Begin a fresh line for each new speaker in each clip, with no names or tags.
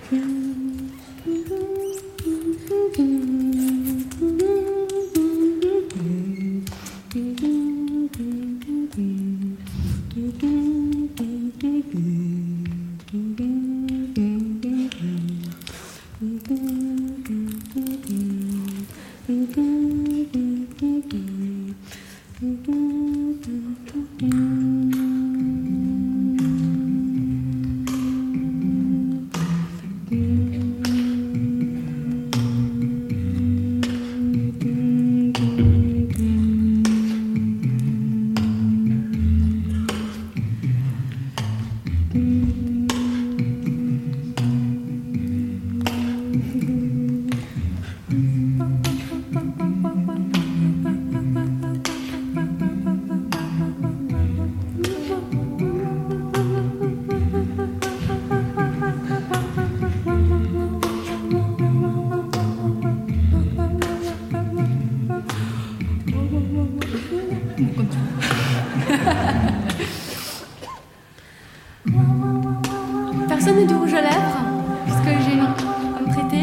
Personne n'a du rouge à lèvres, puisque j'ai une à me prêter.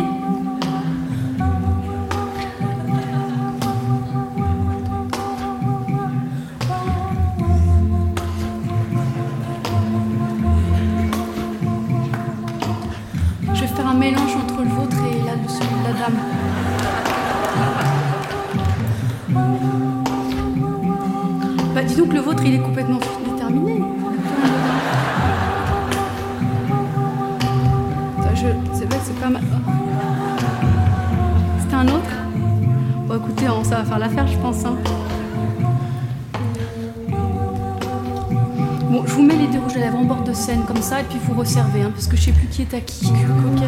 Je vais faire un mélange entre le vôtre et celui de la dame. Bah dis donc, le vôtre il est complètement déterminé. C'est pas mal. C'était un autre. Bon écoutez, ça va faire l'affaire je pense. Hein. Bon, je vous mets les deux rouges à lèvres en bord de scène comme ça et puis vous resservez, hein, parce que je sais plus qui est à qui. Voilà.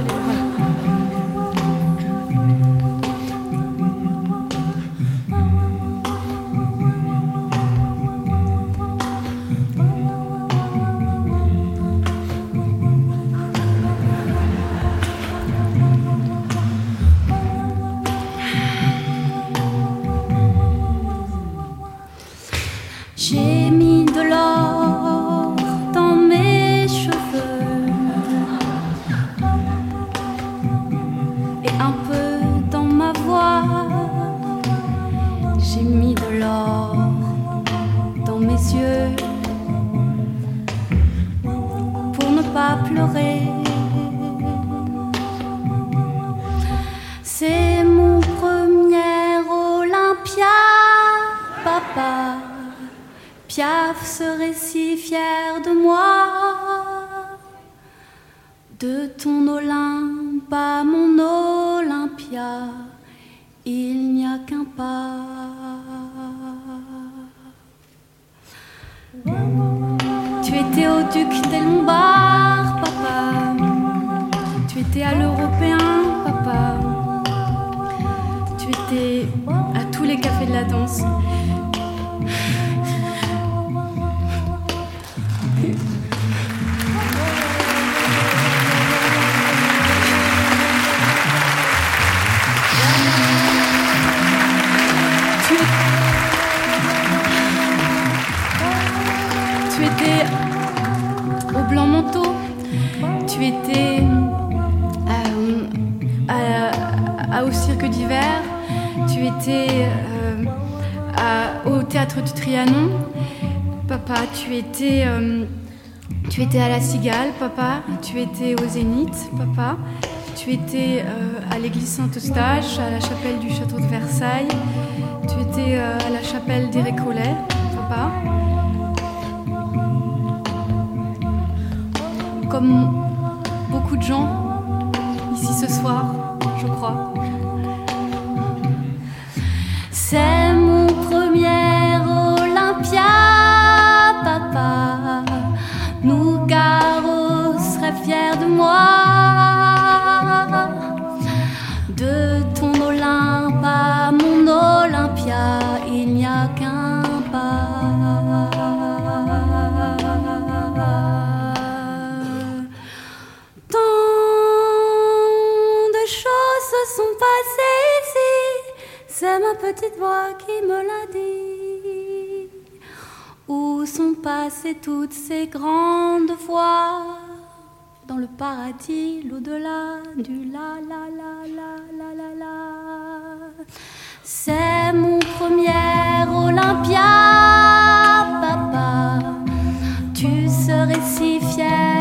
J'ai mis de l'or dans mes cheveux et un peu dans ma voix. J'ai mis de l'or dans mes yeux pour ne pas pleurer. C'est mon premier Olympia, papa. Piaf serait si fier de moi, de ton Olympe à mon Olympia, il n'y a qu'un pas. Tu étais au Duc des Lombards, papa. Tu étais à l'Européen, papa. Tu étais à tous les cafés de la danse. Tu étais au blanc manteau, tu étais au cirque d'hiver, tu étais au théâtre du Trianon, papa, tu étais à la Cigale, papa, tu étais au Zénith, papa, tu étais à l'église Saint-Eustache, à la chapelle du château de Versailles, tu étais à la chapelle des Récollets, papa. Comme beaucoup de gens ici ce soir, je crois. C'est mon premier Olympia, papa. Nougaro serait fier de moi, de ton Olympe à mon Olympia, il n'y a qu'un pas. Sont passées ici, c'est ma petite voix qui me l'a dit. Où sont passées toutes ces grandes voix dans
dans le paradis, l'au-delà du la la la la la la la. C'est mon premier Olympia, papa. Tu serais si fier